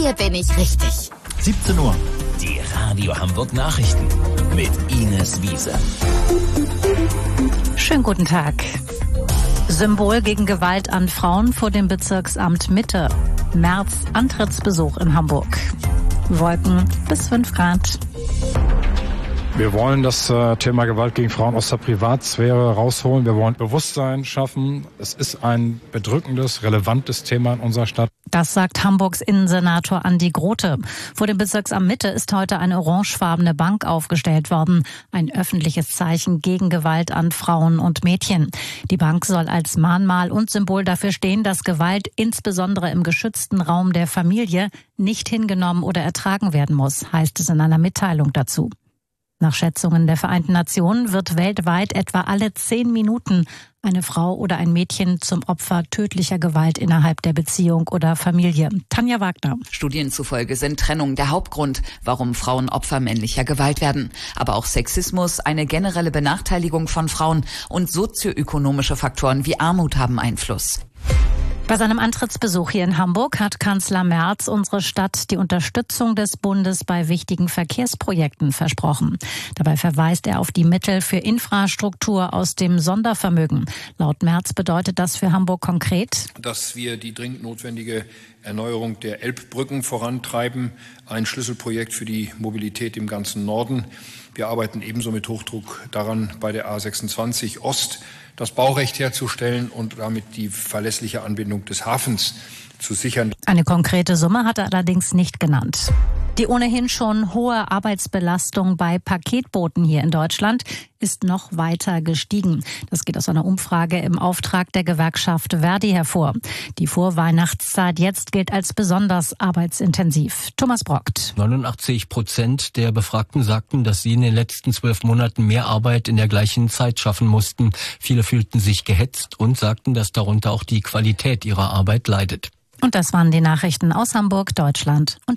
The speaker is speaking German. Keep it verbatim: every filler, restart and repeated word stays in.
Hier bin ich richtig. siebzehn Uhr. Die Radio Hamburg Nachrichten mit Ines Wiese. Schönen guten Tag. Symbol gegen Gewalt an Frauen vor dem Bezirksamt Mitte. Merz Antrittsbesuch in Hamburg. Wolken bis fünf Grad. Wir wollen das äh, Thema Gewalt gegen Frauen aus der Privatsphäre rausholen. Wir wollen Bewusstsein schaffen. Es ist ein bedrückendes, relevantes Thema in unserer Stadt. Das sagt Hamburgs Innensenator Andi Grote. Vor dem Bezirksamt Mitte ist heute eine orangefarbene Bank aufgestellt worden. Ein öffentliches Zeichen gegen Gewalt an Frauen und Mädchen. Die Bank soll als Mahnmal und Symbol dafür stehen, dass Gewalt insbesondere im geschützten Raum der Familie nicht hingenommen oder ertragen werden muss, heißt es in einer Mitteilung dazu. Nach Schätzungen der Vereinten Nationen wird weltweit etwa alle zehn Minuten eine Frau oder ein Mädchen zum Opfer tödlicher Gewalt innerhalb der Beziehung oder Familie. Tanja Wagner. Studien zufolge sind Trennung der Hauptgrund, warum Frauen Opfer männlicher Gewalt werden. Aber auch Sexismus, eine generelle Benachteiligung von Frauen und sozioökonomische Faktoren wie Armut haben Einfluss. Bei seinem Antrittsbesuch hier in Hamburg hat Kanzler Merz unsere Stadt die Unterstützung des Bundes bei wichtigen Verkehrsprojekten versprochen. Dabei verweist er auf die Mittel für Infrastruktur aus dem Sondervermögen. Laut Merz bedeutet das für Hamburg konkret, dass wir die dringend notwendige Erneuerung der Elbbrücken vorantreiben, ein Schlüsselprojekt für die Mobilität im ganzen Norden. Wir arbeiten ebenso mit Hochdruck daran, bei der A sechsundzwanzig Ost das Baurecht herzustellen und damit die verlässliche Anbindung des Hafens zu sichern. Eine konkrete Summe hat er allerdings nicht genannt. Die ohnehin schon hohe Arbeitsbelastung bei Paketbooten hier in Deutschland ist noch weiter gestiegen. Das geht aus einer Umfrage im Auftrag der Gewerkschaft Verdi hervor. Die Vorweihnachtszeit jetzt gilt als besonders arbeitsintensiv. Thomas Brockt. neunundachtzig Prozent der Befragten sagten, dass sie in den letzten zwölf Monaten mehr Arbeit in der gleichen Zeit schaffen mussten. Viele fühlten sich gehetzt und sagten, dass darunter auch die Qualität ihrer Arbeit leidet. Und das waren die Nachrichten aus Hamburg, Deutschland und